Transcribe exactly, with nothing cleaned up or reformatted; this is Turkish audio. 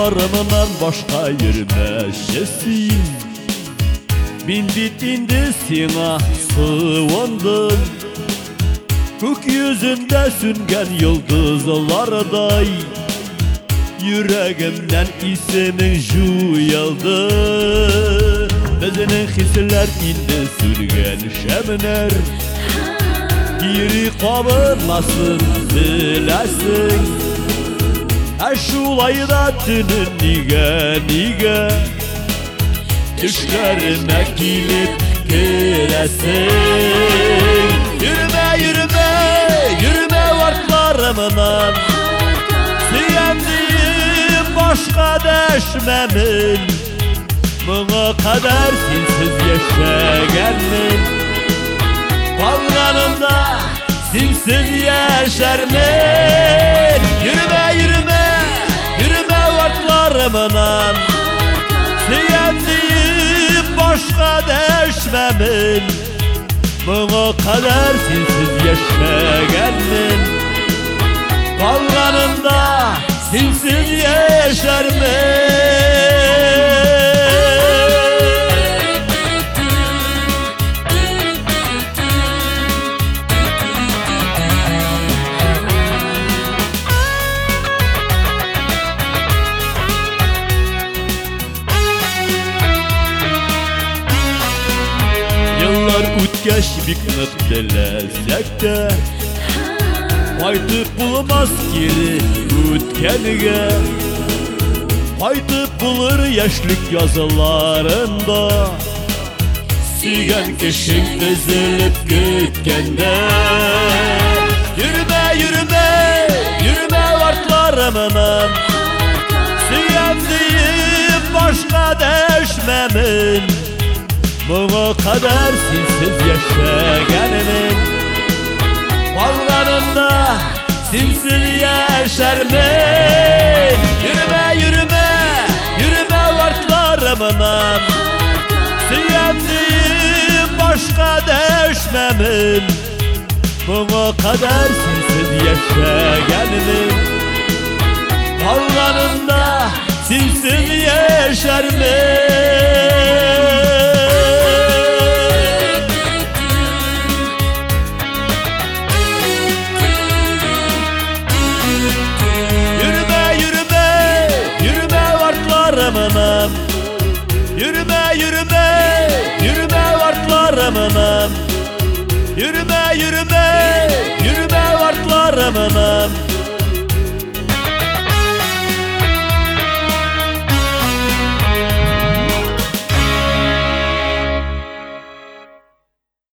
vartlarımdan başka yürümeşesin. Bindit indi sina sığındım, gökyüzünde süngen yıldızlarday. Yüreğimden ismin juyaldı, bizning hisler indi sürgen şemner. Geri kabırlasın bilesin, eşulayda tünün nige nige düşlerime gelip giresin. Yürüme yürüme yürüme vartlarımdan, sevdiğim başka deşmemin. Buna kadar sensiz yaşayanım, kalganımda sensiz yaşarım. Yürüme yürüme yürüme vartlarımdan, sevdiğim başka deşmemin. Buna kadar sensiz yaşayanım, kalganımda sensiz yaşarım. Yıllar o'tgach biknib dilesek de, qaytib bulmaz geri o'tganiga. Qaytib bulur yoshlik yazılarında, suygan kishing ezilib ketganda. Yürüme yürüme yürüme vartlarımdan, sevdiğim başka deşmemin. Buna kadar sensiz yaşayanım, kalganımda sensiz yaşarım. Yürüme yürüme yürüme vartlarımdan, sevdiğim başka deşmemin. Buna kadar sensiz yaşayanım, kalganımda sensiz yaşarım. Yürüme yürüme yürüme vartlarımdan, yürüme yürüme